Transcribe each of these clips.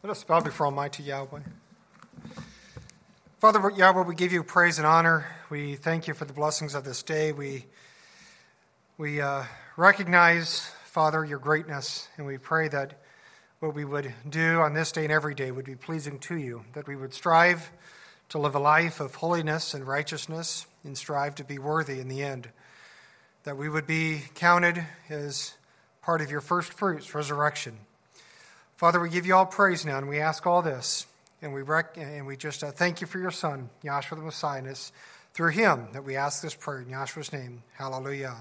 Let us bow before Almighty Yahweh. Father Yahweh, we give you praise and honor. We thank you for the blessings of this day. We recognize, Father, your greatness, and we pray that what we would do on this day and every day would be pleasing to you, that we would strive to live a life of holiness and righteousness and strive to be worthy in the end, that we would be counted as part of your first fruits, resurrection. Father, we give you all praise now, and we ask all this, and we just thank you for your Son, Yahshua the Messiah, and it's through him that we ask this prayer in Yahshua's name. Hallelujah.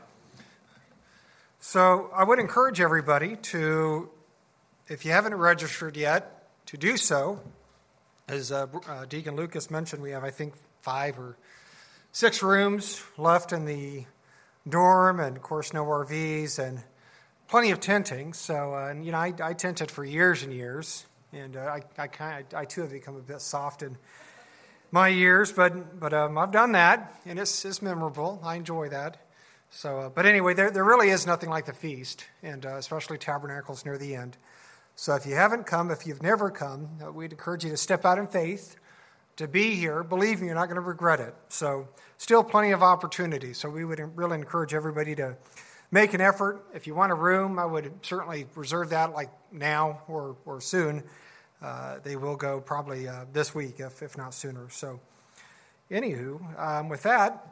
So I would encourage everybody to, if you haven't registered yet, to do so. As Deacon Lucas mentioned, we have, I think, 5 or 6 rooms left in the dorm, and of course, no RVs, and plenty of tenting. So, I tented for years and years, and I too have become a bit soft in my years, but I've done that, and it's memorable. I enjoy that. So, but anyway, there really is nothing like the feast, and especially Tabernacles near the end. So if you haven't come, if you've never come, we'd encourage you to step out in faith, to be here. Believe me, you're not going to regret it. So still plenty of opportunity. So we would really encourage everybody to make an effort. If you want a room, I would certainly reserve that like now or soon. They will go probably this week, if not sooner. So anywho, with that,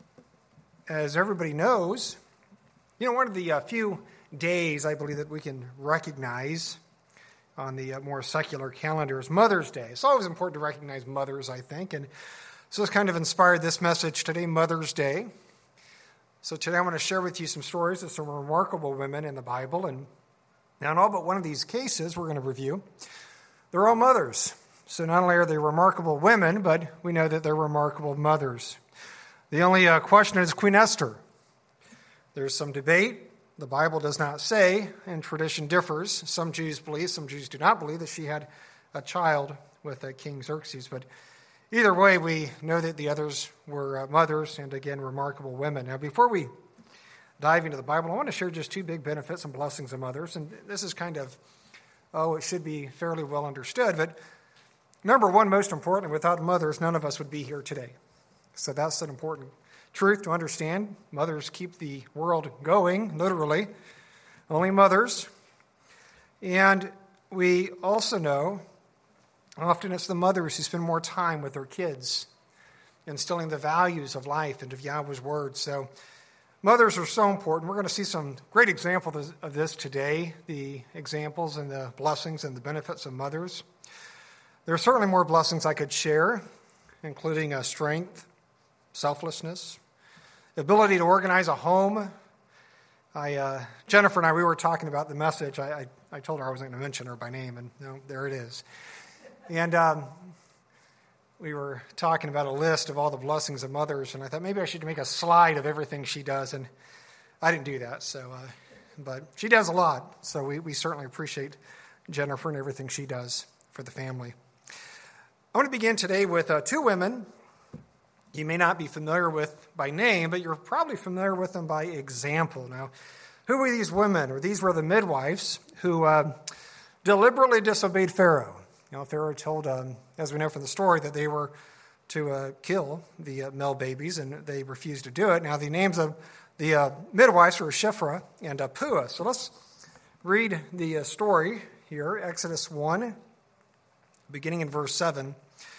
as everybody knows, one of the few days I believe that we can recognize on the more secular calendar is Mother's Day. It's always important to recognize mothers, I think. And so it's kind of inspired this message today, Mother's Day. So today I want to share with you some stories of some remarkable women in the Bible. And now in all but one of these cases we're going to review, they're all mothers. So not only are they remarkable women, but we know that they're remarkable mothers. The only question is Queen Esther. There's some debate. The Bible does not say, and tradition differs. Some Jews believe, some Jews do not believe that she had a child with King Xerxes. But either way, we know that the others were mothers and, again, remarkable women. Now, before we dive into the Bible, I want to share just 2 big benefits and blessings of mothers. And this is kind of, it should be fairly well understood. But number one, most important, without mothers, none of us would be here today. So that's an important truth to understand. Mothers keep the world going, literally. Only mothers. And we also know often it's the mothers who spend more time with their kids, instilling the values of life and of Yahweh's word. So mothers are so important. We're going to see some great examples of this today, the examples and the blessings and the benefits of mothers. There are certainly more blessings I could share, including strength, selflessness, ability to organize a home. Jennifer and I, we were talking about the message. I told her I wasn't going to mention her by name, and there it is. And we were talking about a list of all the blessings of mothers, and I thought maybe I should make a slide of everything she does, and I didn't do that. So, but she does a lot, so we certainly appreciate Jennifer and everything she does for the family. I want to begin today with 2 women you may not be familiar with by name, but you're probably familiar with them by example. Now, who were these women? Or these were the midwives who deliberately disobeyed Pharaoh. Pharaoh told, as we know from the story, that they were to kill the male babies, and they refused to do it. Now, the names of the midwives were Shiphrah and Puah. So let's read the story here, Exodus 1, beginning in verse 7.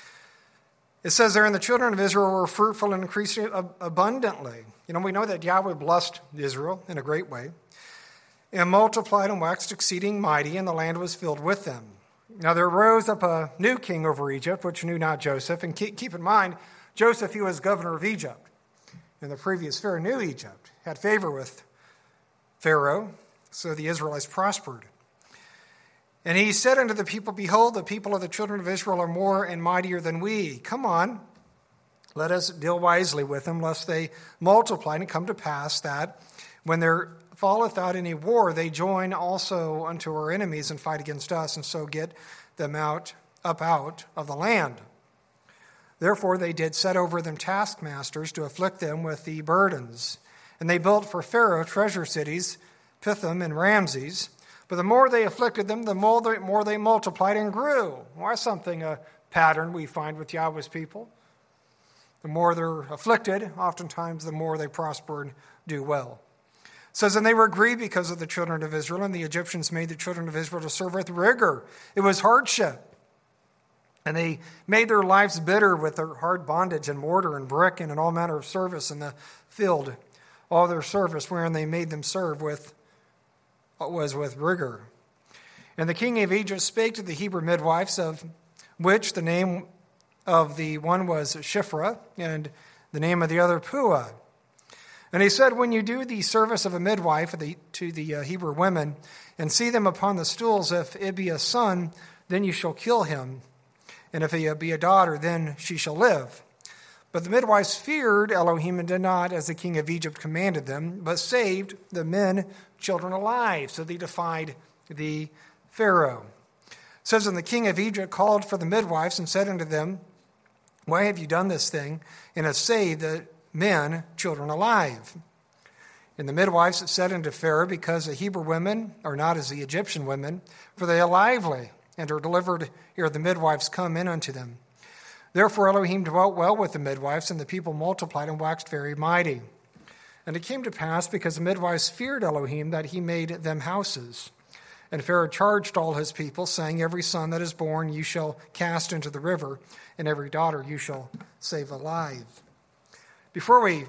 It says there, and the children of Israel were fruitful and increased abundantly. We know that Yahweh blessed Israel in a great way, and multiplied and waxed exceeding mighty, and the land was filled with them. Now there rose up a new king over Egypt, which knew not Joseph. And keep in mind, Joseph, he was governor of Egypt. And the previous Pharaoh knew Egypt, had favor with Pharaoh, so the Israelites prospered. And he said unto the people, behold, the people of the children of Israel are more and mightier than we. Come on, let us deal wisely with them, lest they multiply, and come to pass that when there falleth out any war, they join also unto our enemies and fight against us, and so get them up out of the land. Therefore they did set over them taskmasters to afflict them with the burdens. And they built for Pharaoh treasure cities, Pithom and Ramses, But the more they afflicted them, the more they multiplied and grew. Well, that's a pattern we find with Yahweh's people. The more they're afflicted, oftentimes the more they prosper and do well. It says, and they were grieved because of the children of Israel, and the Egyptians made the children of Israel to serve with rigor. It was hardship. And they made their lives bitter with their hard bondage and mortar and brick and in all manner of service in the field. All their service wherein they made them serve was with rigor. And the king of Egypt spake to the Hebrew midwives, of which the name of the one was Shiphrah, and the name of the other Puah. And he said, when you do the service of a midwife to the Hebrew women, and see them upon the stools, if it be a son, then you shall kill him. And if it be a daughter, then she shall live. But the midwives feared Elohim and did not, as the king of Egypt commanded them, but saved the men, children alive. So they defied the Pharaoh. It says, and the king of Egypt called for the midwives and said unto them, why have you done this thing, and have saved the men, children alive? And the midwives said unto Pharaoh, because the Hebrew women are not as the Egyptian women, for they are lively, and are delivered ere the midwives come in unto them. Therefore Elohim dwelt well with the midwives, and the people multiplied and waxed very mighty. And it came to pass, because the midwives feared Elohim, that he made them houses. And Pharaoh charged all his people, saying, every son that is born you shall cast into the river, and every daughter you shall save alive. Before we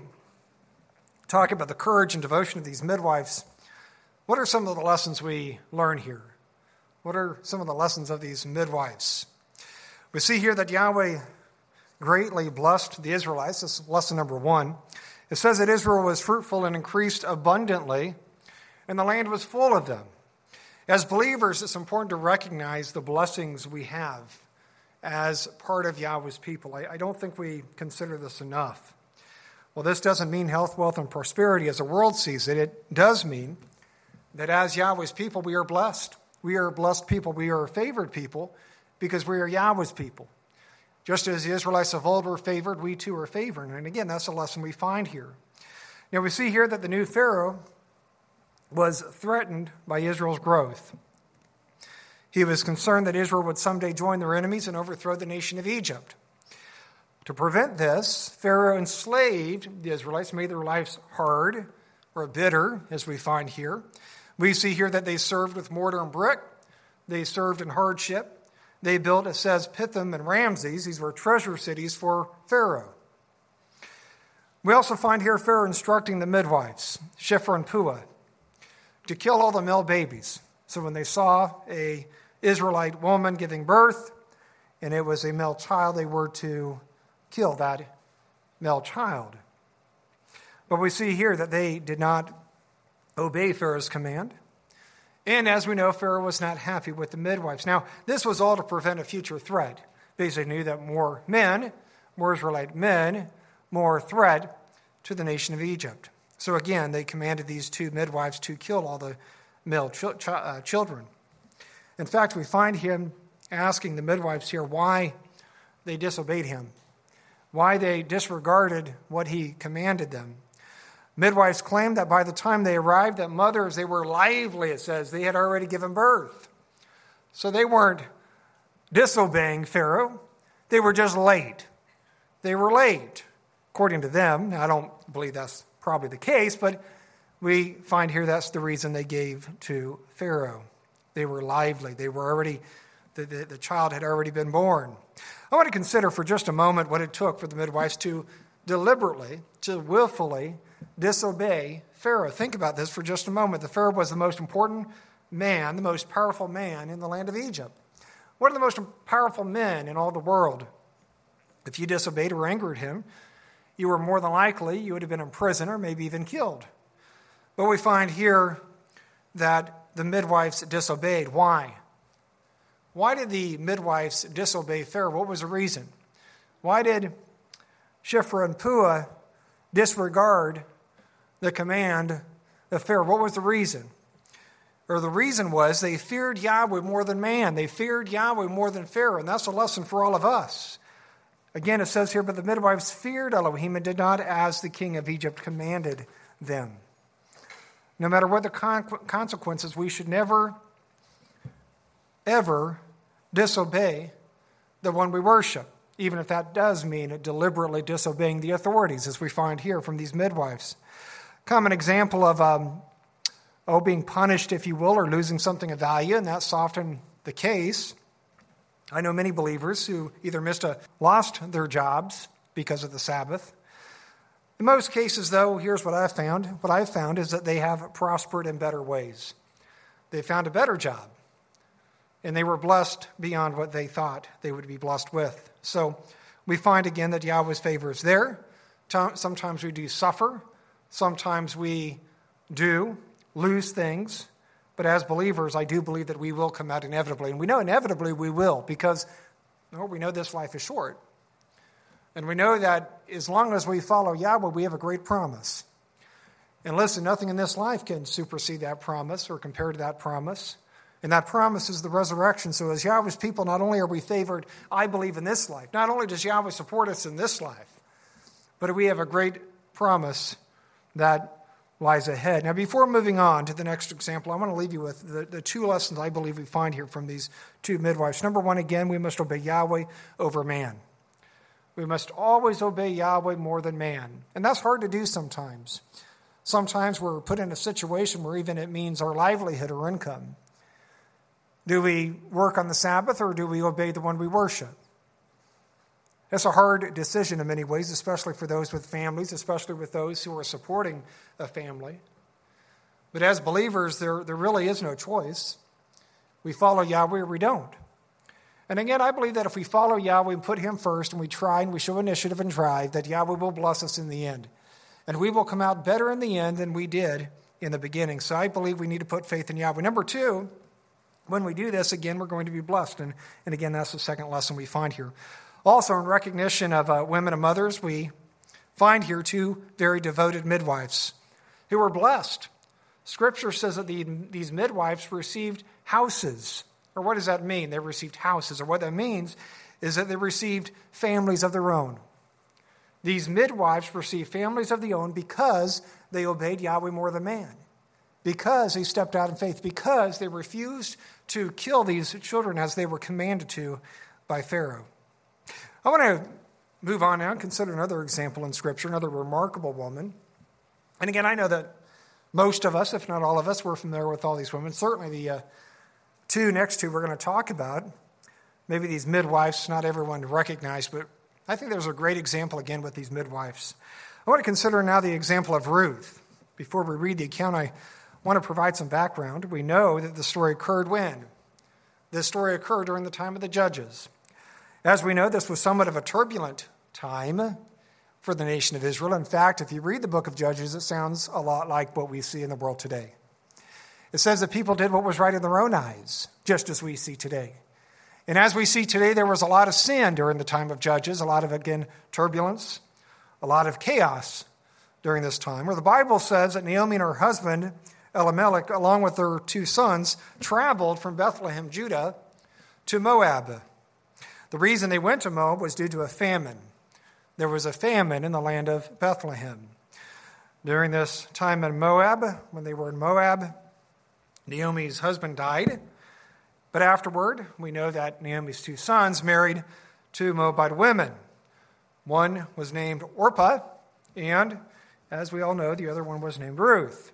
talk about the courage and devotion of these midwives, what are some of the lessons we learn here? What are some of the lessons of these midwives? We see here that Yahweh greatly blessed the Israelites. This is lesson number 1. It says that Israel was fruitful and increased abundantly, and the land was full of them. As believers, it's important to recognize the blessings we have as part of Yahweh's people. I don't think we consider this enough. Well, this doesn't mean health, wealth, and prosperity as the world sees it. It does mean that as Yahweh's people, we are blessed. We are blessed people. We are favored people because we are Yahweh's people. Just as the Israelites of old were favored, we too are favored. And again, that's a lesson we find here. Now, we see here that the new Pharaoh was threatened by Israel's growth. He was concerned that Israel would someday join their enemies and overthrow the nation of Egypt. To prevent this, Pharaoh enslaved the Israelites, made their lives hard or bitter, as we find here. We see here that they served with mortar and brick. They served in hardship. They built, it says, Pithom and Ramses. These were treasure cities for Pharaoh. We also find here Pharaoh instructing the midwives, Shiphrah and Puah, to kill all the male babies. So when they saw a Israelite woman giving birth, and it was a male child, they were to kill that male child. But we see here that they did not obey Pharaoh's command. And as we know, Pharaoh was not happy with the midwives. Now, this was all to prevent a future threat. Basically knew that more Israelite men, more threat to the nation of Egypt. So again, they commanded these 2 midwives to kill all the male children. In fact, we find him asking the midwives here why they disobeyed him, why they disregarded what he commanded them. Midwives claimed that by the time they arrived, that mothers, they were lively, it says. They had already given birth. So they weren't disobeying Pharaoh. They were just late. They were late, according to them. Now, I don't believe that's probably the case, but we find here that's the reason they gave to Pharaoh. They were lively. They were already, the child had already been born. I want to consider for just a moment what it took for the midwives to deliberately, to willfully disobey Pharaoh. Think about this for just a moment. The Pharaoh was the most important man, the most powerful man in the land of Egypt. One of the most powerful men in all the world. If you disobeyed or angered him, you were more than likely, you would have been in prison or maybe even killed. But we find here that the midwives disobeyed. Why? Why did the midwives disobey Pharaoh? What was the reason? Why did Shiphrah and Puah disregard the command of Pharaoh? What was the reason? Or the reason was they feared Yahweh more than man. They feared Yahweh more than Pharaoh. And that's a lesson for all of us. Again, it says here, but the midwives feared Elohim and did not as the king of Egypt commanded them. No matter what the consequences, we should never ever disobey the one we worship, even if that does mean deliberately disobeying the authorities, as we find here from these midwives. Common example of being punished, if you will, or losing something of value, and that's often the case. I know many believers who either lost their jobs because of the Sabbath. In most cases, though, here's what I've found. What I've found is that they have prospered in better ways. They found a better job, and they were blessed beyond what they thought they would be blessed with. So we find again that Yahweh's favor is there. Sometimes we do suffer. Sometimes we do lose things. But as believers, I do believe that we will come out inevitably. And we know inevitably we will because we know this life is short. And we know that as long as we follow Yahweh, we have a great promise. And listen, nothing in this life can supersede that promise or compare to that promise. And that promise is the resurrection. So as Yahweh's people, not only are we favored, I believe, in this life, not only does Yahweh support us in this life, but we have a great promise that lies ahead. Now, before moving on to the next example, I want to leave you with the two lessons I believe we find here from these two midwives. Number one, again, we must obey Yahweh over man. We must always obey Yahweh more than man. And that's hard to do sometimes. Sometimes we're put in a situation where even it means our livelihood or income. Do we work on the Sabbath or do we obey the one we worship? It's a hard decision in many ways, especially for those with families, especially with those who are supporting a family. But as believers, there really is no choice. We follow Yahweh or we don't. And again, I believe that if we follow Yahweh and put him first and we try and we show initiative and drive, that Yahweh will bless us in the end. And we will come out better in the end than we did in the beginning. So I believe we need to put faith in Yahweh. Number two, when we do this, again, we're going to be blessed. And again, that's the second lesson we find here. Also, in recognition of women and mothers, we find here two very devoted midwives who were blessed. Scripture says that these midwives received houses. Or what does that mean? They received houses. Or what that means is that they received families of their own. These midwives received families of their own because they obeyed Yahweh more than man. Because they stepped out in faith. Because they refused to kill these children as they were commanded to by Pharaoh. I want to move on now and consider another example in Scripture, another remarkable woman. And again, I know that most of us, if not all of us, we're familiar with all these women. Certainly the two next to we're going to talk about. Maybe these midwives, not everyone recognized, but I think there's a great example again with these midwives. I want to consider now the example of Ruth. Before we read the account, I want to provide some background. We know that the story occurred when? This story occurred during the time of the Judges. As we know, this was somewhat of a turbulent time for the nation of Israel. In fact, if you read the book of Judges, it sounds a lot like what we see in the world today. It says that people did what was right in their own eyes, just as we see today. And as we see today, there was a lot of sin during the time of Judges, a lot of, again, turbulence, a lot of chaos during this time, where the Bible says that Naomi and her husband, Elimelech, along with their two sons, traveled from Bethlehem, Judah, to Moab. The reason they went to Moab was due to a famine. There was a famine in the land of Bethlehem. During this time in Moab, when they were in Moab, Naomi's husband died. But afterward, we know that Naomi's two sons married two Moabite women. One was named Orpah, and as we all know, the other one was named Ruth.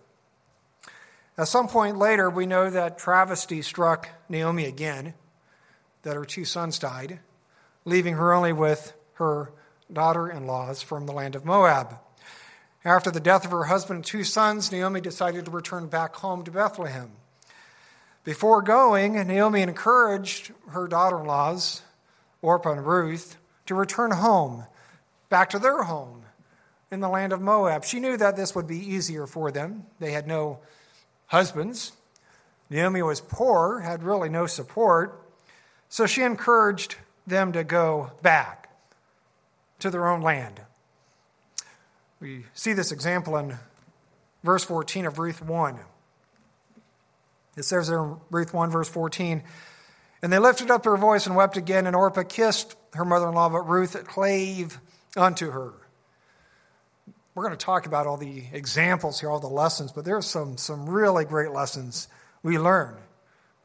At some point later, we know that travesty struck Naomi again, that her two sons died, leaving her only with her daughter-in-laws from the land of Moab. After the death of her husband and two sons, Naomi decided to return back home to Bethlehem. Before going, Naomi encouraged her daughter-in-laws, Orpah and Ruth, to return home, back to their home in the land of Moab. She knew that this would be easier for them. They had no husbands. Naomi was poor, had really no support. So she encouraged them to go back to their own land. We see this example in verse 14 of Ruth 1. It says there in Ruth 1, verse 14, "And they lifted up their voice and wept again, and Orpah kissed her mother-in-law, but Ruth clave unto her." We're going to talk about all the examples here, all the lessons, but there's some really great lessons we learn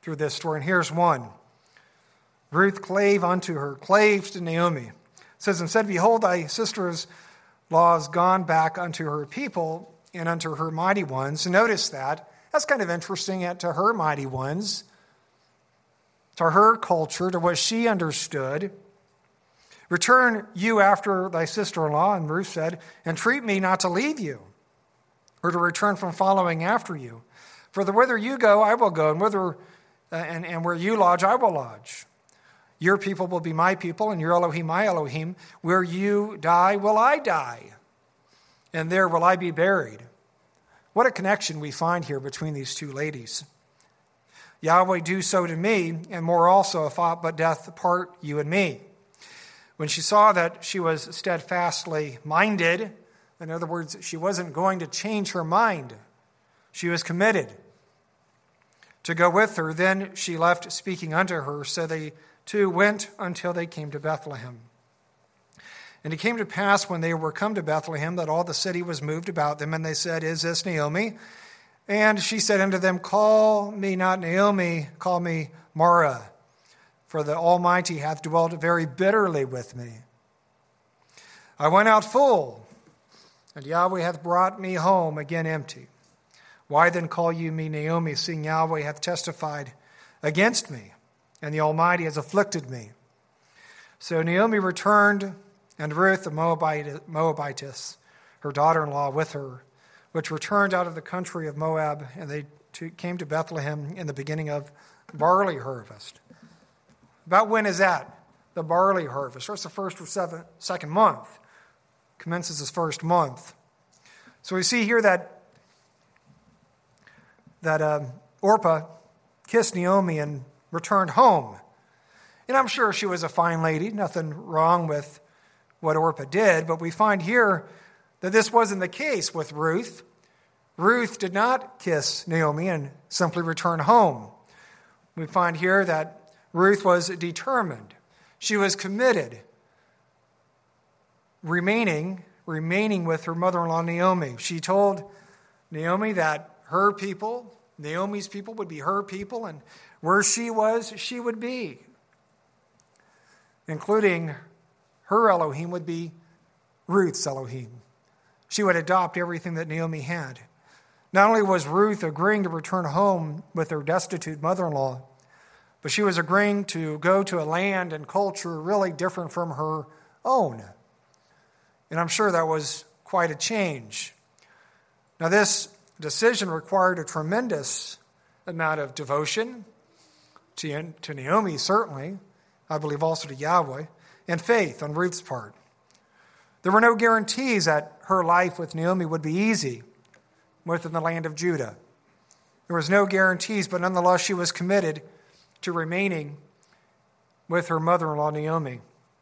through this story, and here's one. Ruth clave to Naomi. It says, and said, behold, thy sister-in-law is gone back unto her people and unto her mighty ones. Notice that. That's kind of interesting, to her mighty ones, to her culture, to what she understood. Return you after thy sister-in-law, and Ruth said, entreat me not to leave you, or to return from following after you. For whither you go, I will go, and where you lodge, I will lodge. Your people will be my people, and your Elohim my Elohim. Where you die, will I die, and there will I be buried. What a connection we find here between these two ladies. Yahweh do so to me, and more also, if aught but death part you and me. When she saw that she was steadfastly minded, in other words, she wasn't going to change her mind, she was committed to go with her, then she left speaking unto her. So they two went until they came to Bethlehem. And it came to pass when they were come to Bethlehem that all the city was moved about them, and they said, is this Naomi? And she said unto them, call me not Naomi, call me Mara, for the Almighty hath dwelt very bitterly with me. I went out full, and Yahweh hath brought me home again empty. Why then call you me Naomi, seeing Yahweh hath testified against me, and the Almighty has afflicted me? So Naomi returned, and Ruth the Moabitess, her daughter-in-law, with her, which returned out of the country of Moab, and they came to Bethlehem in the beginning of barley harvest. About when is that? The barley harvest. It's the first or second month. Commences this first month. So we see here that Orpah kissed Naomi and returned home. And I'm sure she was a fine lady. Nothing wrong with what Orpah did. But we find here that this wasn't the case with Ruth. Ruth did not kiss Naomi and simply return home. We find here that Ruth was determined. She was committed, remaining with her mother-in-law Naomi. She told Naomi that her people, Naomi's people, would be her people, and where she was, she would be. Including her Elohim would be Ruth's Elohim. She would adopt everything that Naomi had. Not only was Ruth agreeing to return home with her destitute mother-in-law, but she was agreeing to go to a land and culture really different from her own. And I'm sure that was quite a change. Now, this decision required a tremendous amount of devotion to Naomi, certainly, I believe also to Yahweh, and faith on Ruth's part. There were no guarantees that her life with Naomi would be easy within the land of Judah. There was no guarantees, but nonetheless she was committed to remaining with her mother-in-law Naomi.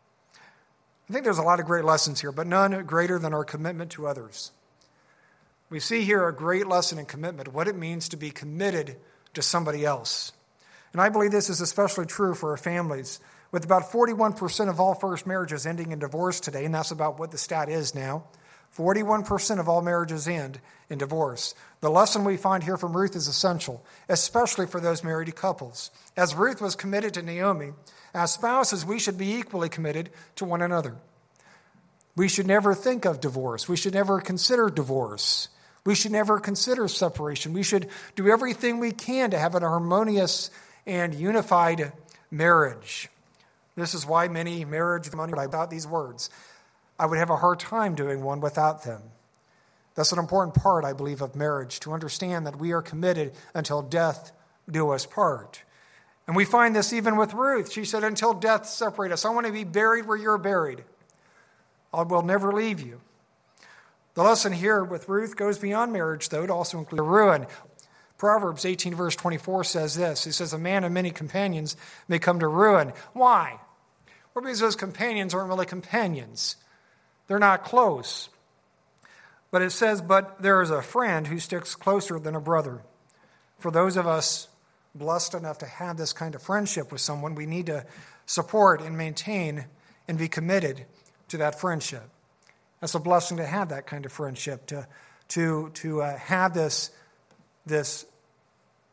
I think there's a lot of great lessons here, but none greater than our commitment to others. We see here a great lesson in commitment, what it means to be committed to somebody else. And I believe this is especially true for our families, with about 41% of all first marriages ending in divorce today, and that's about what the stat is now. 41% of all marriages end in divorce. The lesson we find here from Ruth is essential, especially for those married couples. As Ruth was committed to Naomi, as spouses, we should be equally committed to one another. We should never think of divorce. We should never consider divorce. We should never consider separation. We should do everything we can to have an harmonious and unified marriage. This is why many marriage about these words. I would have a hard time doing one without them. That's an important part, I believe, of marriage, to understand that we are committed until death do us part. And we find this even with Ruth. She said, until death separate us. I want to be buried where you're buried. I will never leave you. The lesson here with Ruth goes beyond marriage, though, to also include ruin. Proverbs 18, verse 24 says this. It says, a man of many companions may come to ruin. Why? Well, because those companions aren't really companions. They're not close. But it says, but there is a friend who sticks closer than a brother. For those of us blessed enough to have this kind of friendship with someone, we need to support and maintain and be committed to that friendship. That's a blessing to have that kind of friendship, to have this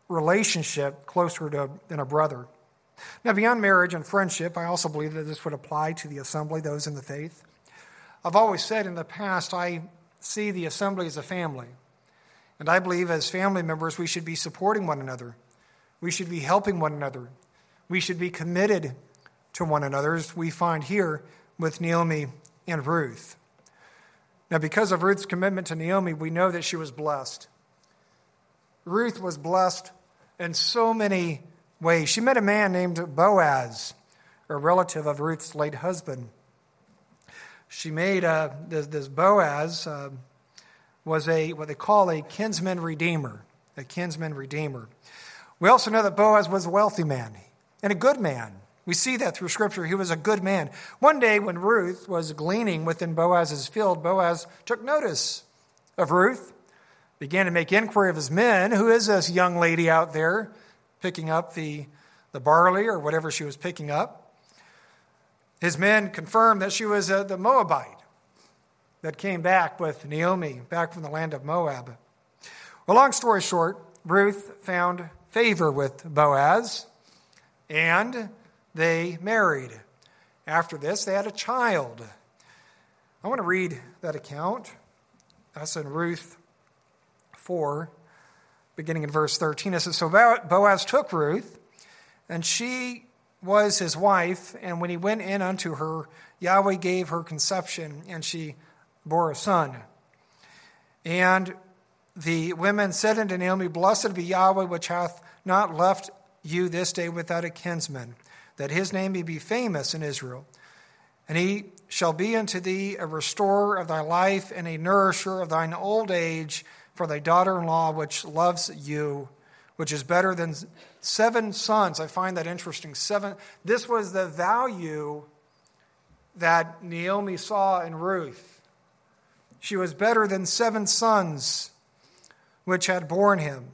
relationship closer than a brother. Now, beyond marriage and friendship, I also believe that this would apply to the assembly, those in the faith. I've always said in the past, I see the assembly as a family. And I believe as family members, we should be supporting one another. We should be helping one another. We should be committed to one another, as we find here with Naomi and Ruth. Now, because of Ruth's commitment to Naomi, we know that she was blessed. Ruth was blessed in so many ways. She met a man named Boaz, a relative of Ruth's late husband. She made this Boaz was what they call a kinsman redeemer, a kinsman redeemer. We also know that Boaz was a wealthy man and a good man. We see that through Scripture. He was a good man. One day when Ruth was gleaning within Boaz's field, Boaz took notice of Ruth, began to make inquiry of his men. Who is this young lady out there picking up the barley or whatever she was picking up? His men confirmed that she was the Moabite that came back with Naomi, back from the land of Moab. Well, long story short, Ruth found favor with Boaz, and they married. After this, they had a child. I want to read that account. That's in Ruth 4, beginning in verse 13. It says, "So Boaz took Ruth, and she was his wife, and when he went in unto her, Yahweh gave her conception, and she bore a son. And the women said unto Naomi, Blessed be Yahweh, which hath not left you this day without a kinsman, that his name may be famous in Israel. And he shall be unto thee a restorer of thy life and a nourisher of thine old age for thy daughter-in-law, which loves you, which is better than 7 sons. I find that interesting. 7. This was the value that Naomi saw in Ruth. She was better than 7 sons, which hath borne him.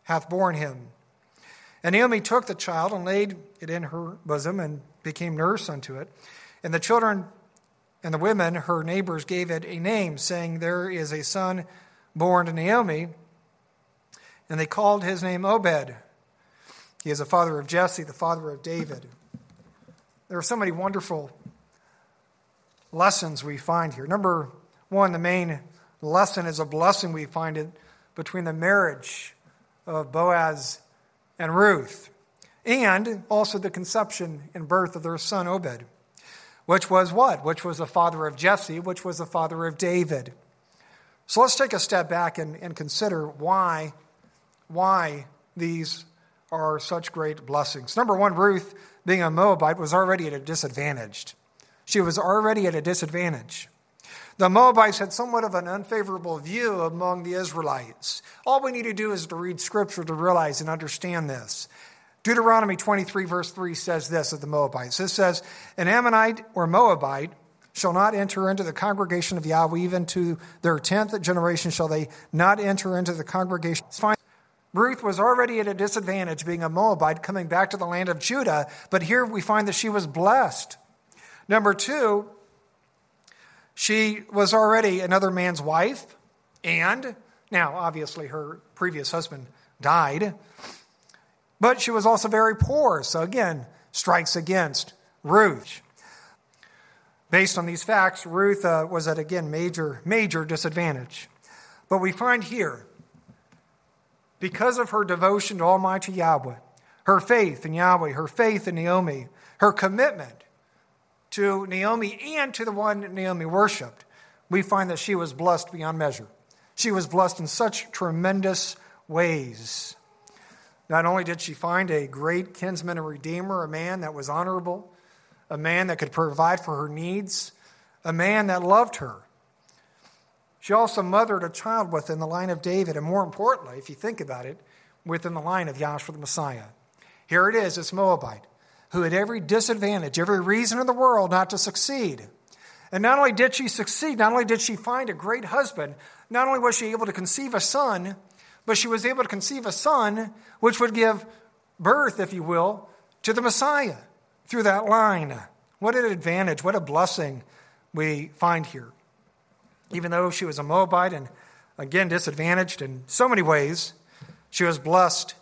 And Naomi took the child and laid it in her bosom and became nurse unto it. And the children and the women, her neighbors, gave it a name, saying, There is a son born to Naomi. And they called his name Obed. He is the father of Jesse, the father of David. There are so many wonderful lessons we find here. Number 1, the main lesson is a blessing we find it between the marriage of Boaz and Ruth, and also the conception and birth of their son Obed, which was what? Which was the father of Jesse, which was the father of David. So let's take a step back and consider why these are such great blessings. Number 1, Ruth, being a Moabite, was already at a disadvantage. She was already at a disadvantage. The Moabites had somewhat of an unfavorable view among the Israelites. All we need to do is to read Scripture to realize and understand this. Deuteronomy 23, verse 3 says this of the Moabites. It says, An Ammonite or Moabite shall not enter into the congregation of Yahweh, even to their 10th generation shall they not enter into the congregation. Ruth was already at a disadvantage being a Moabite coming back to the land of Judah, but here we find that she was blessed. Number 2, she was already another man's wife, and now obviously her previous husband died, but she was also very poor. So again, strikes against Ruth. Based on these facts, Ruth was at, again, major disadvantage. But we find here, because of her devotion to Almighty Yahweh, her faith in Yahweh, her faith in Naomi, her commitment to Naomi and to the one Naomi worshiped, we find that she was blessed beyond measure. She was blessed in such tremendous ways. Not only did she find a great kinsman and redeemer, a man that was honorable, a man that could provide for her needs, a man that loved her. She also mothered a child within the line of David, and more importantly, if you think about it, within the line of Yahshua the Messiah. Here it is, this Moabite, who had every disadvantage, every reason in the world not to succeed. And not only did she succeed, not only did she find a great husband, not only was she able to conceive a son, but she was able to conceive a son which would give birth, if you will, to the Messiah through that line. What an advantage, what a blessing we find here. Even though she was a Moabite and, again, disadvantaged in so many ways, she was blessed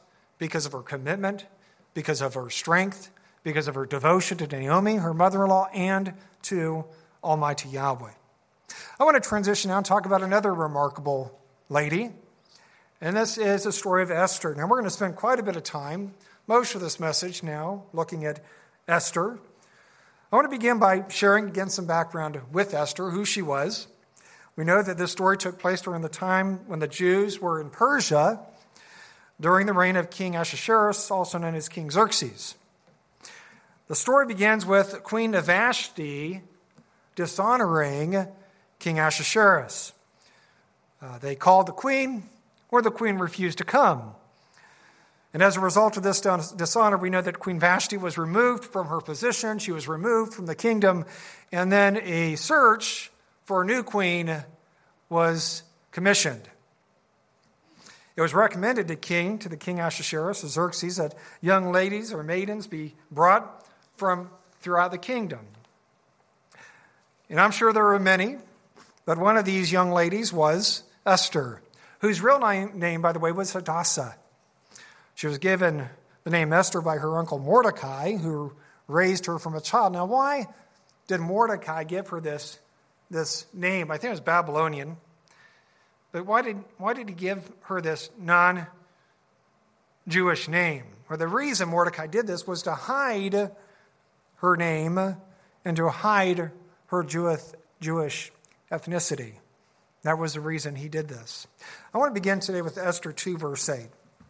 because of her commitment, because of her strength, because of her devotion to Naomi, her mother-in-law, and to Almighty Yahweh. I want to transition now and talk about another remarkable lady, and this is the story of Esther. Now, we're going to spend quite a bit of time, most of this message now, looking at Esther. I want to begin by sharing again some background with Esther, who she was. We know that this story took place during the time when the Jews were in Persia, during the reign of King Ahasuerus, also known as King Xerxes. The story begins with Queen Vashti dishonoring King Ahasuerus. They called the queen, or the queen refused to come. And as a result of this dishonor, we know that Queen Vashti was removed from her position. She was removed from the kingdom. And then a search for a new queen was commissioned. It was recommended to the King Ahasuerus, Xerxes, that young ladies or maidens be brought from throughout the kingdom. And I'm sure there were many, but one of these young ladies was Esther, whose real name, by the way, was Hadassah. She was given the name Esther by her uncle Mordecai, who raised her from a child. Now, why did Mordecai give her this name? I think it was Babylonian. But why did he give her this non-Jewish name? Or the reason Mordecai did this was to hide her name and to hide her Jewish ethnicity. That was the reason he did this. I want to begin today with Esther 2, verse 8.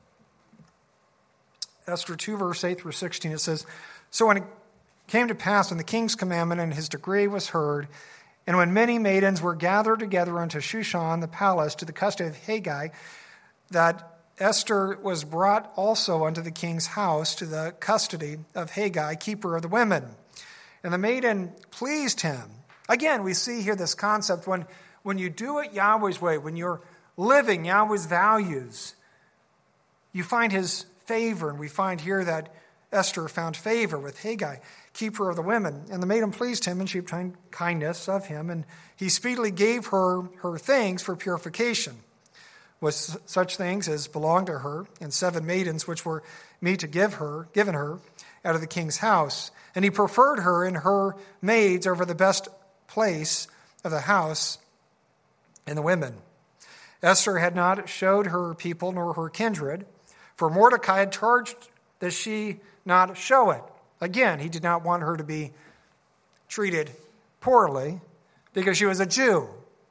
Esther 2, verse 8 through 16, it says, "So when it came to pass, when the king's commandment and his decree was heard, and when many maidens were gathered together unto Shushan the palace to the custody of Hegai, that Esther was brought also unto the king's house to the custody of Hegai, keeper of the women. And the maiden pleased him." Again, we see here this concept when you do it Yahweh's way, when you're living Yahweh's values, you find his favor. And we find here that Esther found favor with Hegai, keeper of the women. And the maiden pleased him, and she obtained kindness of him. And he speedily gave her things for purification, with such things as belonged to her, and 7 maidens which were meet to given her out of the king's house. And he preferred her and her maids over the best place of the house and the women. Esther had not showed her people nor her kindred, for Mordecai had charged that she not show it. Again, he did not want her to be treated poorly because she was a Jew.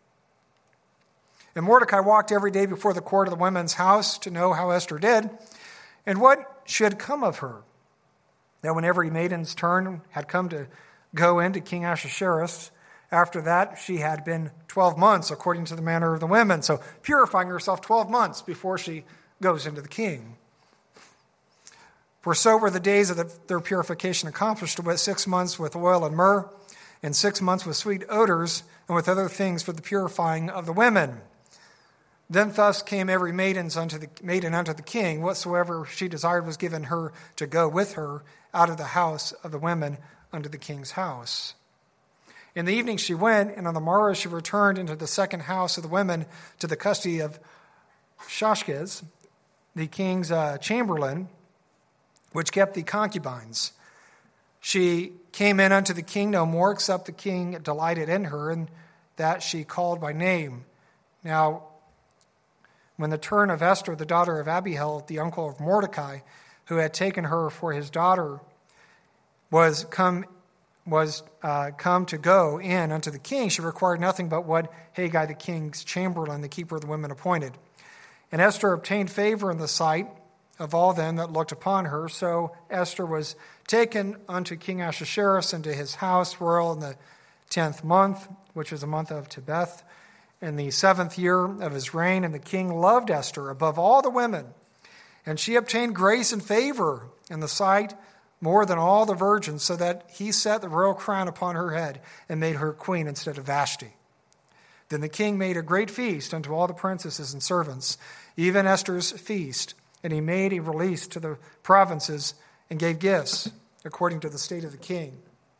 And Mordecai walked every day before the court of the women's house to know how Esther did and what should come of her. Now, when every maiden's turn had come to go into King Ahasuerus, after that she had been 12 months according to the manner of the women. So purifying herself 12 months before she goes into the king. For so were the days of their purification accomplished, with 6 months with oil and myrrh, and 6 months with sweet odors, and with other things for the purifying of the women. Then thus came every maiden unto the king. Whatsoever she desired was given her to go with her out of the house of the women unto the king's house. In the evening she went, and on the morrow she returned into the second house of the women to the custody of Shashgaz, the king's chamberlain, which kept the concubines. She came in unto the king no more, except the king delighted in her, and that she called by name. Now, when the turn of Esther, the daughter of Abihail, the uncle of Mordecai, who had taken her for his daughter, was come to go in unto the king, she required nothing but what Hegai, the king's chamberlain, the keeper of the women, appointed. And Esther obtained favor in the sight of all them that looked upon her. So Esther was taken unto King Ahasuerus into his house royal in the 10th month, which is the month of Tebeth, in the 7th year of his reign. And the king loved Esther above all the women, and she obtained grace and favor in the sight more than all the virgins, so that he set the royal crown upon her head and made her queen instead of Vashti. Then the king made a great feast unto all the princesses and servants, even Esther's feast. And he made a release to the provinces and gave gifts according to the state of the king.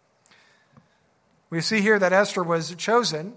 We see here that Esther was chosen,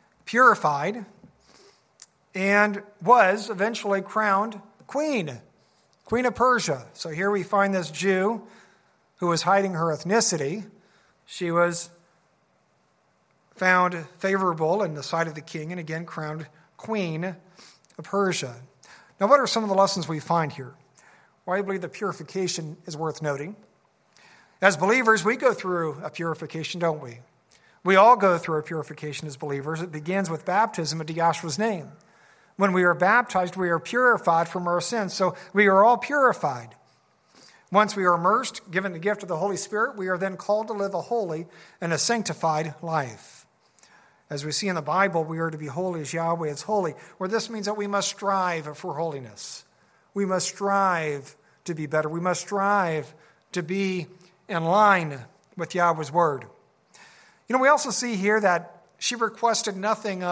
purified, and was eventually crowned queen. Queen of Persia. So here we find this Jew who was hiding her ethnicity. She was found favorable in the sight of the king and again crowned Queen of Persia. Now, what are some of the lessons we find here? Well, I believe the purification is worth noting. As believers, we go through a purification, don't we? We all go through a purification as believers. It begins with baptism into Yahshua's name. When we are baptized, we are purified from our sins. So we are all purified. Once we are immersed, given the gift of the Holy Spirit, we are then called to live a holy and a sanctified life. As we see in the Bible, we are to be holy as Yahweh is holy, where this means that we must strive for holiness. We must strive to be better. We must strive to be in line with Yahweh's word. We also see here that she requested nothing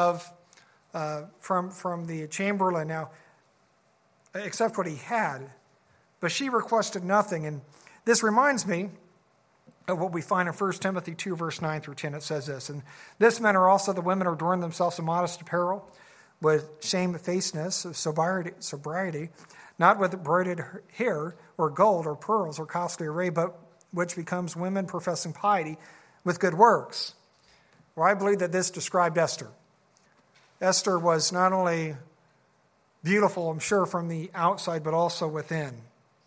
from the chamberlain now, except what he had. But she requested nothing. And this reminds me of what we find in 1 Timothy 2, verse 9 through 10. It says this, "And this manner also the women adorn themselves in modest apparel, with shamefacedness, of sobriety, not with braided hair, or gold, or pearls, or costly array, but which becomes women professing piety with good works." Well, I believe that this described Esther. Esther was not only beautiful, I'm sure, from the outside, but also within.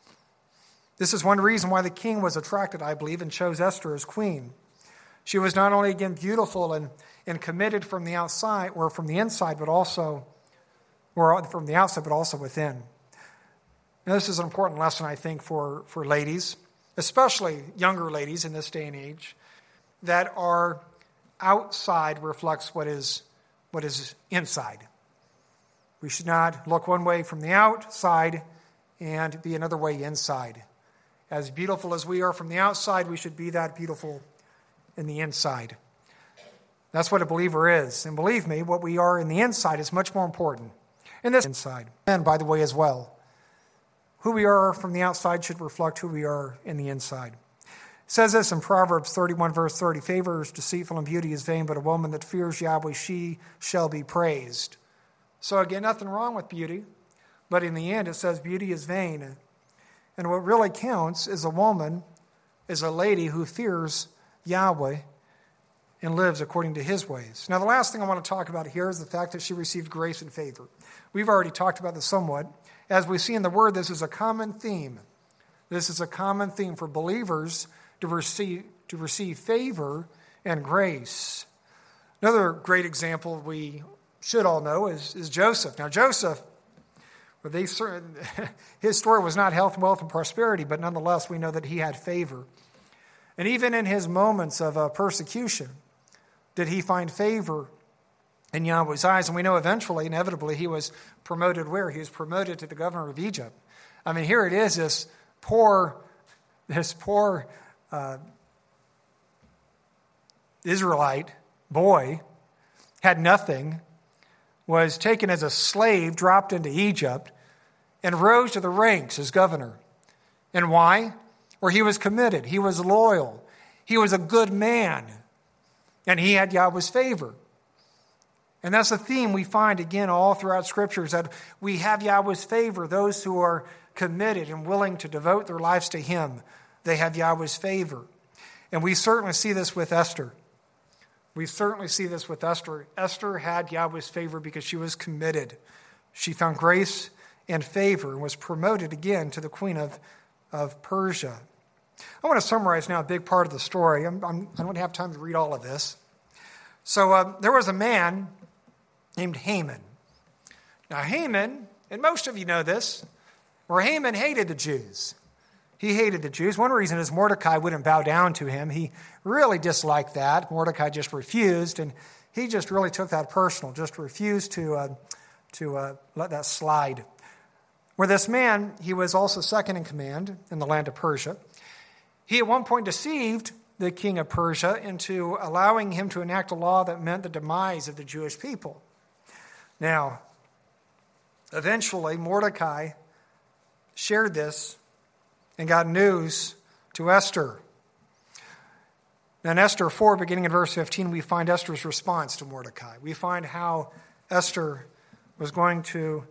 This is one reason why the king was attracted, I believe, and chose Esther as queen. She was not only, again, beautiful and committed from the outside, or from the inside, but also, or from the outside, but also within. Now, this is an important lesson, I think, for ladies, especially younger ladies in this day and age, that our outside reflects what is inside. We should not look one way from the outside and be another way inside. As beautiful as we are from the outside, we should be that beautiful in the inside. That's what a believer is. And believe me, what we are in the inside is much more important. In this inside. And by the way, as well, who we are from the outside should reflect who we are in the inside. It says this in Proverbs 31, verse 30, "Favor is deceitful and beauty is vain, but a woman that fears Yahweh, she shall be praised." So again, nothing wrong with beauty, but in the end it says beauty is vain. And what really counts is a woman, is a lady who fears Yahweh and lives according to his ways. Now, the last thing I want to talk about here is the fact that she received grace and favor. We've already talked about this somewhat. As we see in the word, this is a common theme. This is a common theme for believers to receive favor and grace. Another great example we should all know is Joseph. Now, Joseph, his story was not health, wealth, and prosperity, but nonetheless, we know that he had favor. And even in his moments of persecution, did he find favor in Yahweh's eyes? And we know eventually, inevitably, he was promoted where? He was promoted to the governor of Egypt. I mean, here it is, this poor Israelite boy, had nothing, was taken as a slave, dropped into Egypt, and rose to the ranks as governor. And why? Where he was committed, he was loyal, he was a good man, and he had Yahweh's favor. And that's a theme we find again all throughout Scriptures, that we have Yahweh's favor. Those who are committed and willing to devote their lives to him, they have Yahweh's favor. And we certainly see this with Esther. We certainly see this with Esther. Esther had Yahweh's favor because she was committed. She found grace and favor and was promoted again to the queen of Persia. I want to summarize now a big part of the story. I don't have time to read all of this. So there was a man named Haman. Now Haman, and most of you know this, where Haman hated the Jews. He hated the Jews. One reason is Mordecai wouldn't bow down to him. He really disliked that. Mordecai just refused, and he just really took that personal, just refused to let that slide. Where this man, he was also second in command in the land of Persia. He at one point deceived the king of Persia into allowing him to enact a law that meant the demise of the Jewish people. Now, eventually, Mordecai shared this and got news to Esther. Now in Esther 4, beginning in verse 15, we find Esther's response to Mordecai. We find how Esther was going to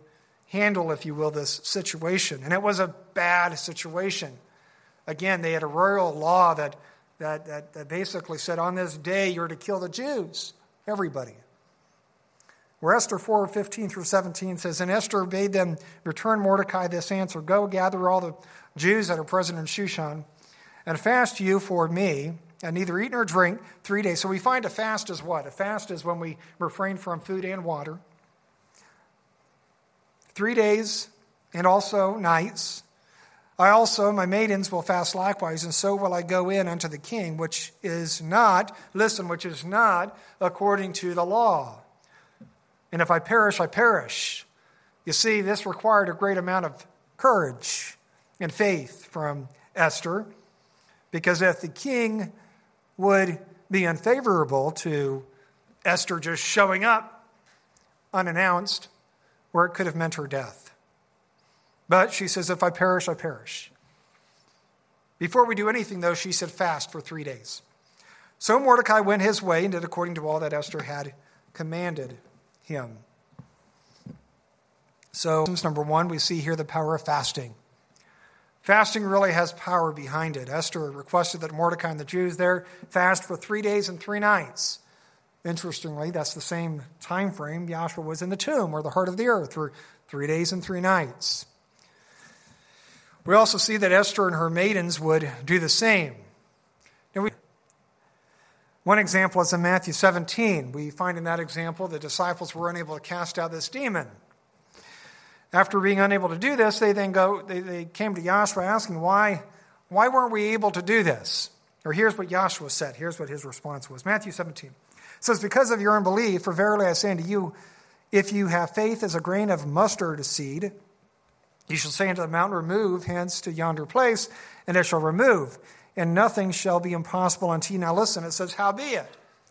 handle, if you will, this situation. And it was a bad situation. Again, they had a royal law that basically said, on this day you're to kill the Jews, everybody. Where Esther 4:15 through 17 says, and Esther bade them return Mordecai this answer, go gather all the Jews that are present in Shushan, and fast you for me, and neither eat nor drink 3 days. So we find a fast is what? A fast is when we refrain from food and water. 3 days and also nights. I also, my maidens, will fast likewise, and so will I go in unto the king, which is not according to the law. And if I perish, I perish. You see, this required a great amount of courage and faith from Esther, because if the king would be unfavorable to Esther just showing up unannounced, where it could have meant her death. But she says, if I perish, I perish. Before we do anything, though, she said, fast for 3 days. So Mordecai went his way and did according to all that Esther had commanded him. So, number one, we see here the power of fasting. Fasting really has power behind it. Esther requested that Mordecai and the Jews there fast for 3 days and 3 nights. Interestingly, that's the same time frame Yahshua was in the tomb, or the heart of the earth, for 3 days and 3 nights. We also see that Esther and her maidens would do the same. Now, one example is in Matthew 17. We find in that example the disciples were unable to cast out this demon. After being unable to do this, they came to Yahshua asking, why weren't we able to do this? Or here's what Yahshua said. Here's what his response was. Matthew 17. It says, because of your unbelief, for verily I say unto you, if you have faith as a grain of mustard seed, you shall say unto the mountain, remove hence to yonder place, and it shall remove, and nothing shall be impossible unto you. Now listen, it says, howbeit.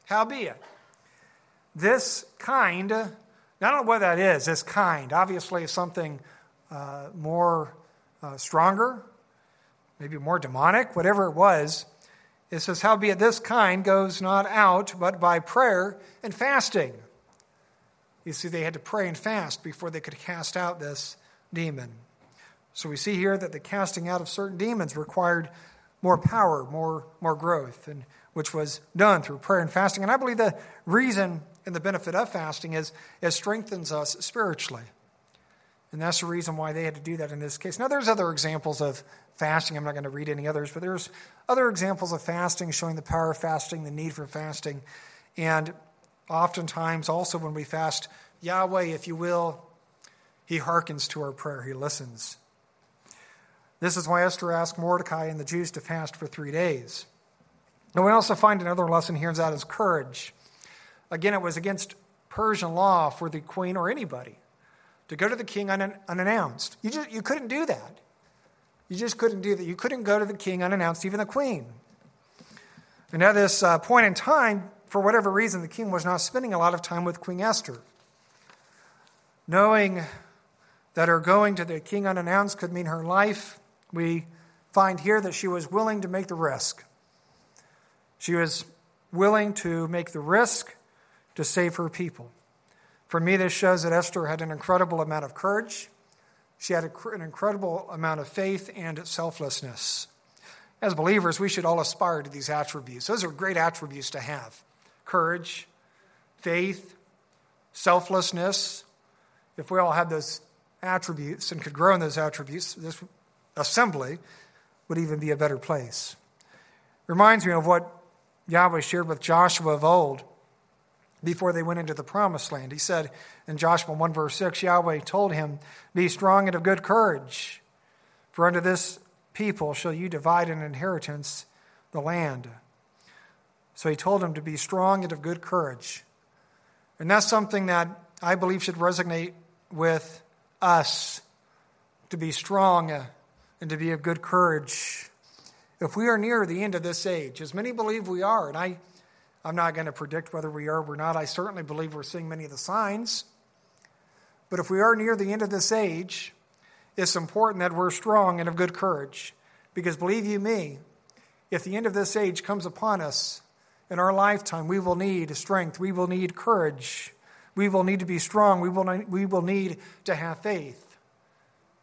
This kind, I don't know what that is, this kind. Obviously something more stronger, maybe more demonic, whatever it was. It says, howbeit this kind goes not out but by prayer and fasting. You see, they had to pray and fast before they could cast out this demon. So we see here that the casting out of certain demons required more power, more growth, and which was done through prayer and fasting. And I believe the reason and the benefit of fasting is it strengthens us spiritually. And that's the reason why they had to do that in this case. Now, there's other examples of fasting. I'm not going to read any others, but there's other examples of fasting showing the power of fasting, the need for fasting. And oftentimes also when we fast, Yahweh, if you will, he hearkens to our prayer. He listens. This is why Esther asked Mordecai and the Jews to fast for 3 days. And we also find another lesson here, and that is courage. Again, it was against Persian law for the queen or anybody to go to the king unannounced. You couldn't do that. You just couldn't do that. You couldn't go to the king unannounced, even the queen. And at this point in time, for whatever reason, the king was not spending a lot of time with Queen Esther. Knowing that her going to the king unannounced could mean her life, we find here that she was willing to make the risk. She was willing to make the risk to save her people. For me, this shows that Esther had an incredible amount of courage. She had an incredible amount of faith and selflessness. As believers, we should all aspire to these attributes. Those are great attributes to have. Courage, faith, selflessness. If we all had those attributes and could grow in those attributes, this assembly would even be a better place. Reminds me of what Yahweh shared with Joshua of old before they went into the promised land. He said in Joshua 1 verse 6, Yahweh told him, be strong and of good courage, for unto this people shall you divide an inheritance, the land. So he told him to be strong and of good courage. And that's something that I believe should resonate with us, to be strong and to be of good courage. If we are near the end of this age, as many believe we are, and I'm not going to predict whether we are or not. I certainly believe we're seeing many of the signs. But if we are near the end of this age, it's important that we're strong and of good courage. Because believe you me, if the end of this age comes upon us in our lifetime, we will need strength. We will need courage. We will need to be strong. We will need to have faith.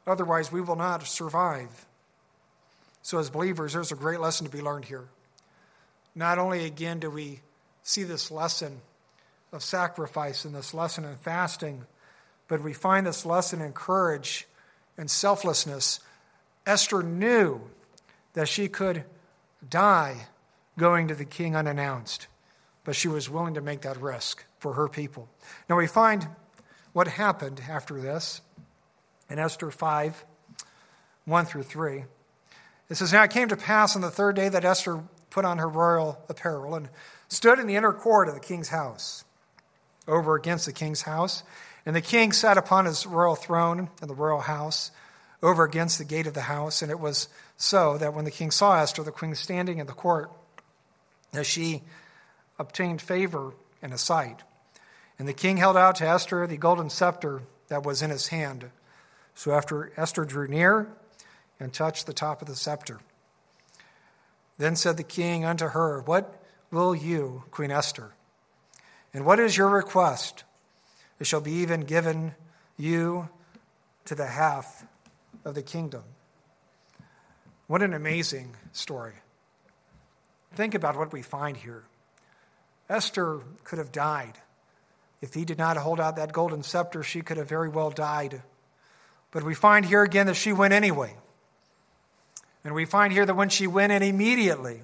Otherwise, we will not survive. So as believers, there's a great lesson to be learned here. Not only, again, do we see this lesson of sacrifice and this lesson in fasting, but we find this lesson in courage and selflessness. Esther knew that she could die going to the king unannounced, but she was willing to make that risk for her people. Now we find what happened after this in Esther 5, 1 through 3. It says, "Now it came to pass on the third day that Esther put on her royal apparel and stood in the inner court of the king's house, over against the king's house. And the king sat upon his royal throne in the royal house, over against the gate of the house. And it was so that when the king saw Esther, the queen, standing in the court, that she obtained favor in his sight. And the king held out to Esther the golden scepter that was in his hand. So after Esther drew near and touched the top of the scepter, then said the king unto her, What will you, Queen Esther? And what is your request? It shall be even given you to the half of the kingdom." What an amazing story. Think about what we find here. Esther could have died. If he did not hold out that golden scepter, she could have very well died. But we find here again that she went anyway. And we find here that when she went in, immediately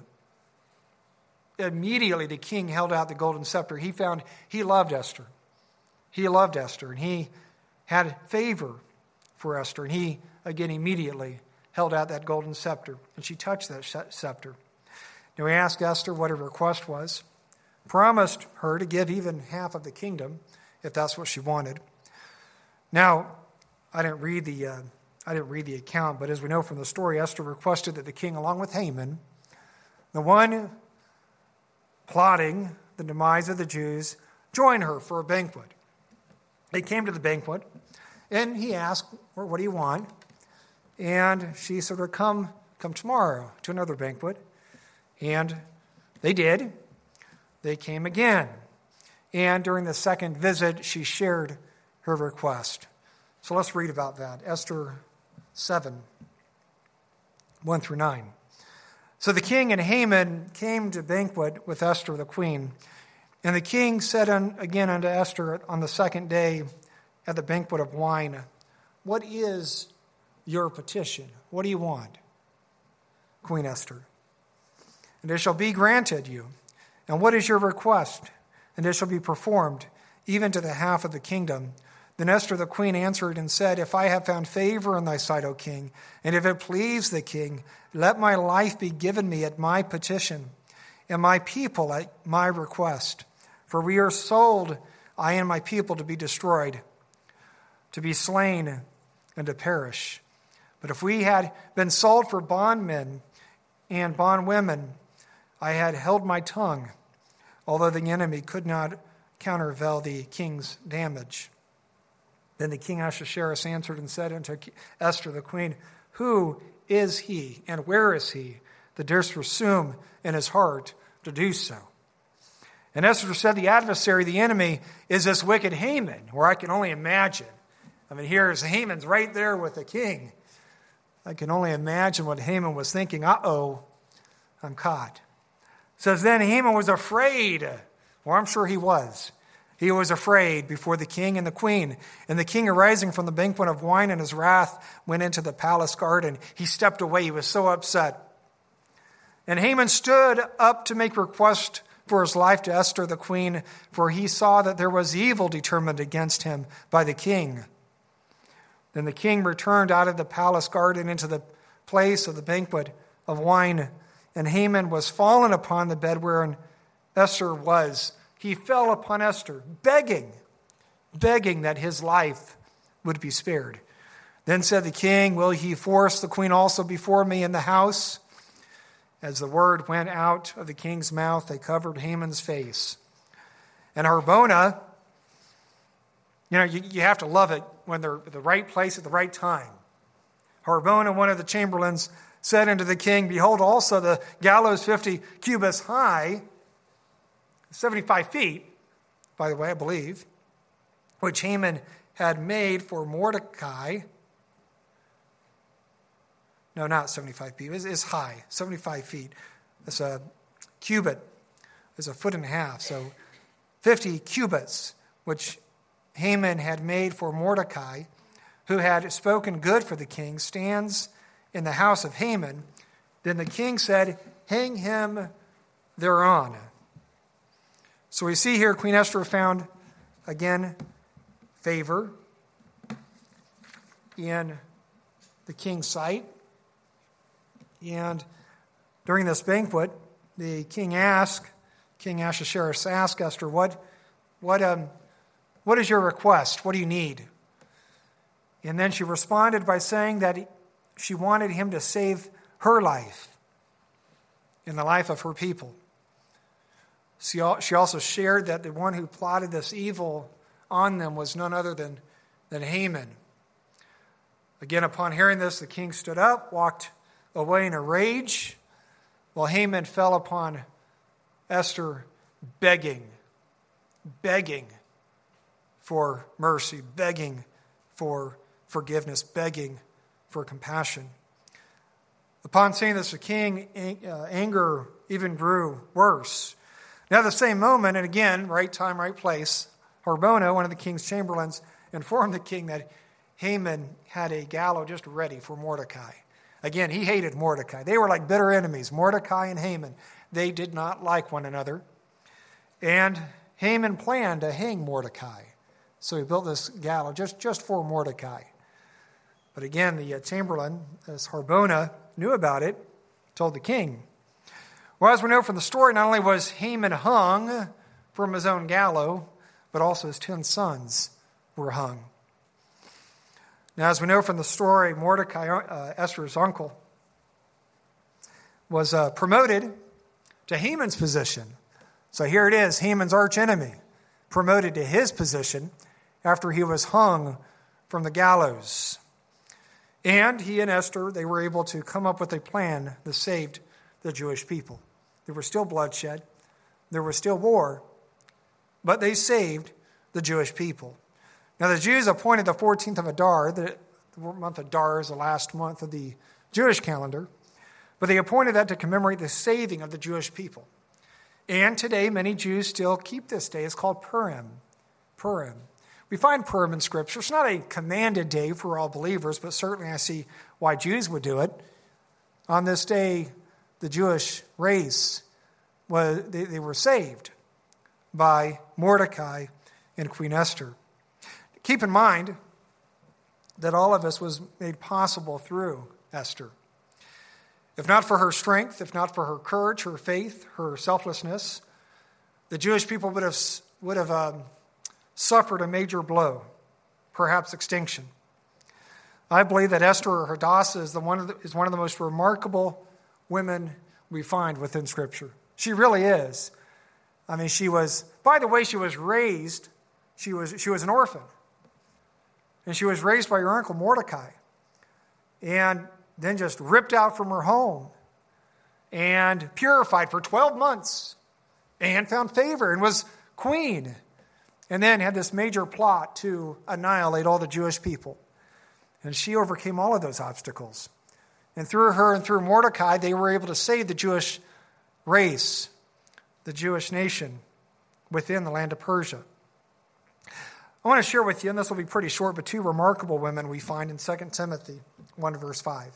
the king held out the golden scepter. He loved Esther. He loved Esther, and he had favor for Esther. And he, again, immediately held out that golden scepter, and she touched that scepter. Now, he asked Esther what her request was, promised her to give even half of the kingdom, if that's what she wanted. Now, I didn't read the account, but as we know from the story, Esther requested that the king, along with Haman, the one plotting the demise of the Jews, join her for a banquet. They came to the banquet, and he asked, well, what do you want? And she said, come tomorrow to another banquet. And they did. They came again. And during the second visit, she shared her request. So let's read about that. Esther 7, 1 through 9. So the king and Haman came to banquet with Esther the queen. And the king said again unto Esther on the second day at the banquet of wine, What is your petition? What do you want, Queen Esther? And it shall be granted you. And what is your request? And it shall be performed, even to the half of the kingdom. Then Esther the queen answered and said, If I have found favor in thy sight, O king, and if it please the king, let my life be given me at my petition, and my people at my request. For we are sold, I and my people, to be destroyed, to be slain, and to perish. But if we had been sold for bondmen and bondwomen, I had held my tongue, although the enemy could not countervail the king's damage. Then the king Ahasuerus answered and said unto Esther the queen, Who is he, and where is he, that dares presume in his heart to do so? And Esther said, The adversary, the enemy, is this wicked Haman, where I can only imagine. I mean, here's Haman's right there with the king. I can only imagine what Haman was thinking. I'm caught. It says, Then Haman was afraid. Well, I'm sure he was. He was afraid before the king and the queen. And the king, arising from the banquet of wine in his wrath, went into the palace garden. He stepped away. He was so upset. And Haman stood up to make request for his life to Esther the queen, for he saw that there was evil determined against him by the king. Then the king returned out of the palace garden into the place of the banquet of wine, and Haman was fallen upon the bed wherein Esther was. He fell upon Esther, begging that his life would be spared. Then said the king, Will he force the queen also before me in the house? As the word went out of the king's mouth, they covered Haman's face. And Harbona, you have to love it when they're at the right place at the right time. Harbona, one of the chamberlains, said unto the king, Behold, also the gallows 50 cubits high, 75 feet, by the way, I believe, which Haman had made for Mordecai, No, not 75 feet. It's high, 75 feet. It's a cubit. It's a foot and a half. So 50 cubits, which Haman had made for Mordecai, who had spoken good for the king, stands in the house of Haman. Then the king said, hang him thereon. So we see here Queen Esther found, again, favor in the king's sight. And during this banquet, the King Ahasuerus asked Esther, what is your request? What do you need? And then she responded by saying that she wanted him to save her life and the life of her people. She also shared that the one who plotted this evil on them was none other than Haman. Again, upon hearing this, the king stood up, walked away in a rage, while Haman fell upon Esther begging for mercy, begging for forgiveness, begging for compassion. Upon seeing this, the king, anger even grew worse. Now, at the same moment, and again, right time, right place, Harbona, one of the king's chamberlains, informed the king that Haman had a gallows just ready for Mordecai. Again, he hated Mordecai. They were like bitter enemies, Mordecai and Haman. They did not like one another. And Haman planned to hang Mordecai. So he built this gallows just for Mordecai. But again, the chamberlain, as Harbona, knew about it, told the king. Well, as we know from the story, not only was Haman hung from his own gallows, but also his 10 sons were hung. Now, as we know from the story, Mordecai, Esther's uncle, was promoted to Haman's position. So here it is, Haman's archenemy, promoted to his position after he was hung from the gallows. And he and Esther, they were able to come up with a plan that saved the Jewish people. There was still bloodshed. There was still war. But they saved the Jewish people. Now, the Jews appointed the 14th of Adar. The month of Adar is the last month of the Jewish calendar. But they appointed that to commemorate the saving of the Jewish people. And today, many Jews still keep this day. It's called Purim. Purim. We find Purim in Scripture. It's not a commanded day for all believers, but certainly I see why Jews would do it. On this day, the Jewish race, they were saved by Mordecai and Queen Esther. Keep in mind that all of this was made possible through Esther. If not for her strength, if not for her courage, her faith, her selflessness, the Jewish people would have suffered a major blow, perhaps extinction. I believe that Esther or Hadassah is one of the most remarkable women we find within Scripture. She really is. I mean, she was raised, she was an orphan. And she was raised by her uncle Mordecai. And then just ripped out from her home and purified for 12 months and found favor and was queen. And then had this major plot to annihilate all the Jewish people. And she overcame all of those obstacles. And through her and through Mordecai, they were able to save the Jewish race, the Jewish nation within the land of Persia. I want to share with you, and this will be pretty short, but two remarkable women we find in 2 Timothy 1 verse 5.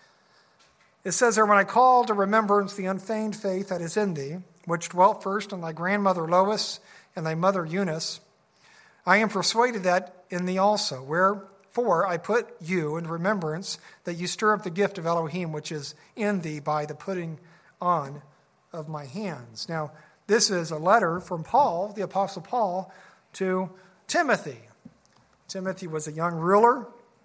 It says there, when I call to remembrance the unfeigned faith that is in thee, which dwelt first in thy grandmother Lois and thy mother Eunice, I am persuaded that in thee also, wherefore I put you in remembrance that you stir up the gift of Elohim, which is in thee by the putting on of my hands. Now, this is a letter from Paul, the Apostle Paul, to Timothy. Timothy was a young ruler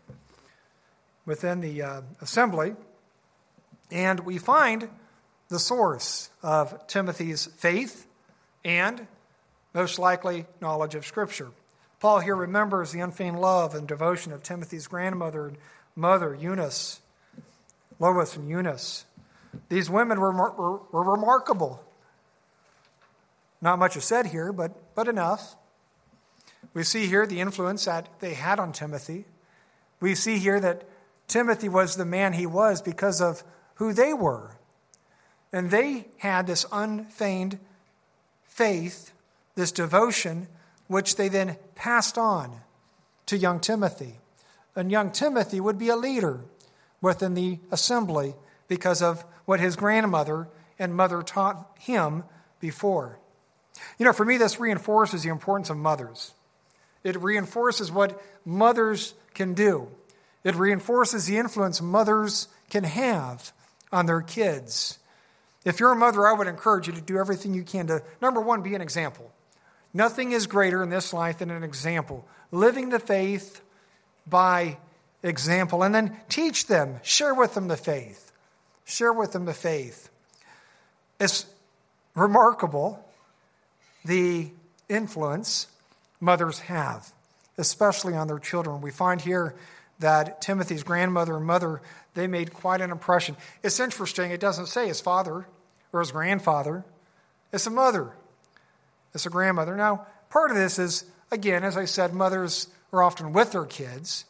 within the assembly, and we find the source of Timothy's faith and most likely knowledge of Scripture. Paul here remembers the unfeigned love and devotion of Timothy's grandmother and mother, Eunice, Lois and Eunice. These women were remarkable. Not much is said here, but enough. We see here the influence that they had on Timothy. We see here that Timothy was the man he was because of who they were. And they had this unfeigned faith, this devotion, which they then passed on to young Timothy. And young Timothy would be a leader within the assembly because of what his grandmother and mother taught him before. For me, this reinforces the importance of mothers. It reinforces what mothers can do. It reinforces the influence mothers can have on their kids. If you're a mother, I would encourage you to do everything you can to, number one, be an example. Nothing is greater in this life than an example. Living the faith by example. And then teach them. Share with them the faith. Share with them the faith. It's remarkable the influence mothers have, especially on their children. We find here that Timothy's grandmother and mother, they made quite an impression. It's interesting, it doesn't say his father or his grandfather. It's a mother. It's a grandmother. Now, part of this is, again, as I said, mothers are often with their kids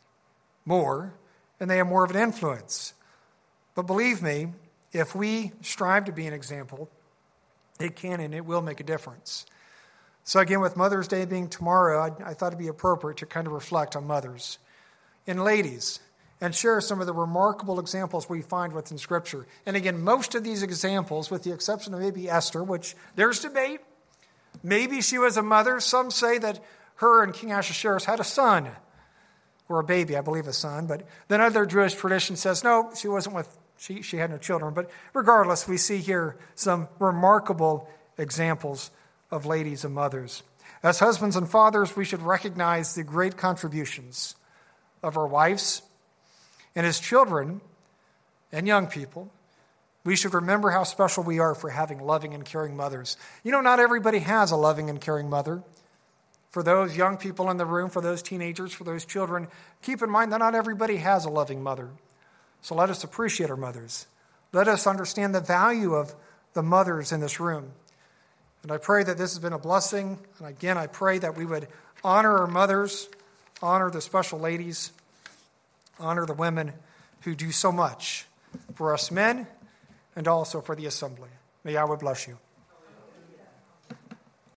more, and they have more of an influence. But believe me, if we strive to be an example, it can and it will make a difference. So again, with Mother's Day being tomorrow, I thought it'd be appropriate to kind of reflect on mothers. And ladies, and share some of the remarkable examples we find within Scripture. And again, most of these examples, with the exception of maybe Esther, which there's debate. Maybe she was a mother. Some say that her and King Ahasuerus had a son, or a baby, I believe a son. But then other Jewish tradition says, no, she wasn't with, she had no children. But regardless, we see here some remarkable examples of ladies and mothers. As husbands and fathers, we should recognize the great contributions of our wives. And as children and young people, we should remember how special we are for having loving and caring mothers. Not everybody has a loving and caring mother. For those young people in the room, for those teenagers, for those children, keep in mind that not everybody has a loving mother. So let us appreciate our mothers. Let us understand the value of the mothers in this room. And I pray that this has been a blessing. And again, I pray that we would honor our mothers, honor the special ladies, honor the women who do so much for us men and also for the assembly. May Yahweh bless you.